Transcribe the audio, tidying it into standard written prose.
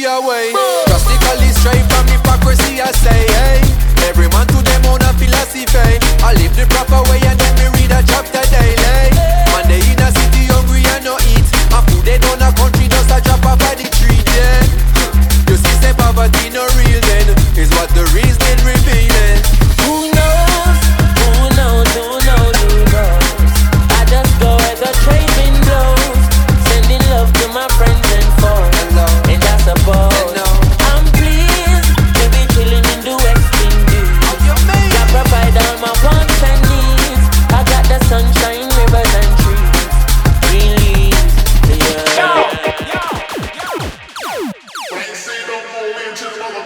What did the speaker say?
be away. Drastically straight from hypocrisy, I say, hey. Every man to them own a philosophy. I live the proper way and then me read a chapter daily. Man, they in a city hungry and no eat. And food they down a country just a drop off by the tree, yeah. You see, say poverty no real then, is what the reason revealing. Who knows? Who knows? Who knows? Who knows? I just go where the trade wind blows, sending love to my friends and foes. And I suppose I'm pleased to be chilling in the West Indies. I provide all my wants and needs. I got the sunshine, rivers and trees. Release, yeah. When you say don't go into the